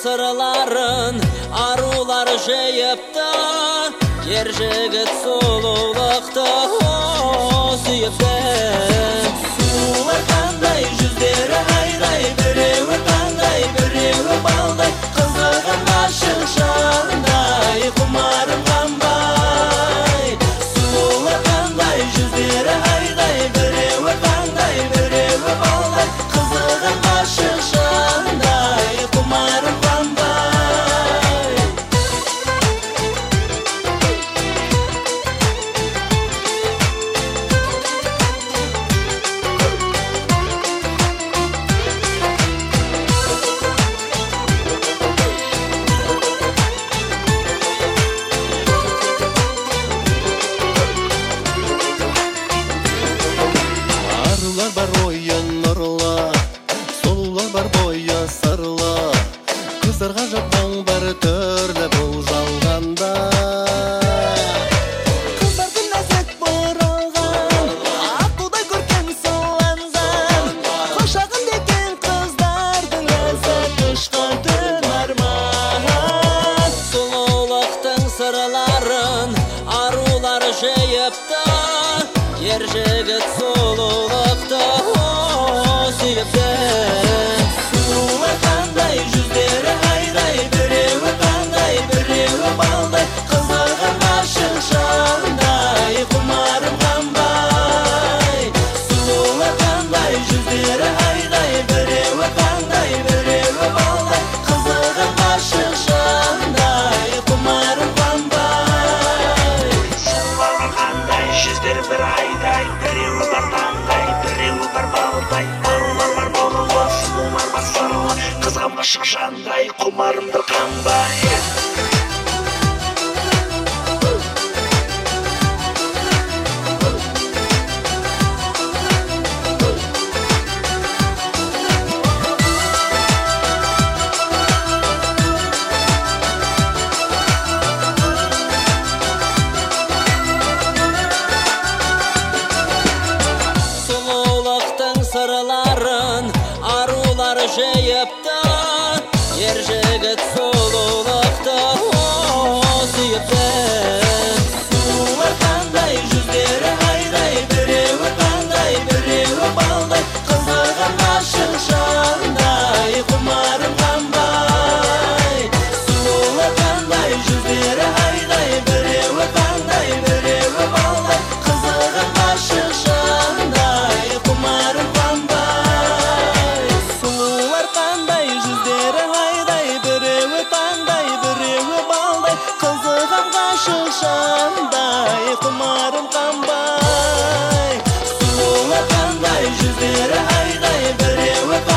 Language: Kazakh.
сырларын арулар жайыпты, ер жігіт сұлулықты сүйіпті. Сұлулар қандай, жүздері айдай, біреуі қандай, біреуі балдай, қызығын ашық шандай, құмарым қамбай. Сұлулар қандай, жүздері айдай, біреуі қандай, біреуі балдай, қызығын ашық шандай, құмарым қамбай. Арулар бар ойы нұрлы, сұлулар бар бойы сырлы, қыздарға жапқан бар түрлі бұл жалғанда. Қыздардың нәзік бұралған, аққудай көркем сұланған, құшағын деген қыздардың ләззат ұшқан түн арман. Сұлулықтың сырларын арулар жайыпты, ер жігіт сұлулықты сүйіпті. Сұлулар қандай, жүздері айдай, біреуі қандай, біреуі балдай, қызығын ашық шандай, құмарым қамбай. Сұлулар қандай, жүздері айдай, біреуі қандай, біреуі балдай, қызығын ашық шандай, құмарым қамбай. Сұлулар қандай, жүздері бір айдай, біреуі бар таңдай, біреуі бар балдай, арулар бар болуы, сұлулар бар сырлы, қызғам ғашық жандай, құмарымды қамбай. Сұлулықтың сырларын арулар жайыпты, ер жігіт сұлулықты сүйіпті. Сұлулар қандай, жүздері айдай, біреуі қандай, біреуі балдай, қызығын ашық шандай, құмарым қамбай. Сұлулар қандай, жүздері айдай, біреуі қандай, біреуі балдай, қызығын ашық шандай, құмарым қамбай. Сұлулар қандай, жүздері айдай, біреуі қандай, біреуі балдай, қызығын ашық шандай, құмарым қамбай. Сұлулар қандай, жүздері айдай, біреуі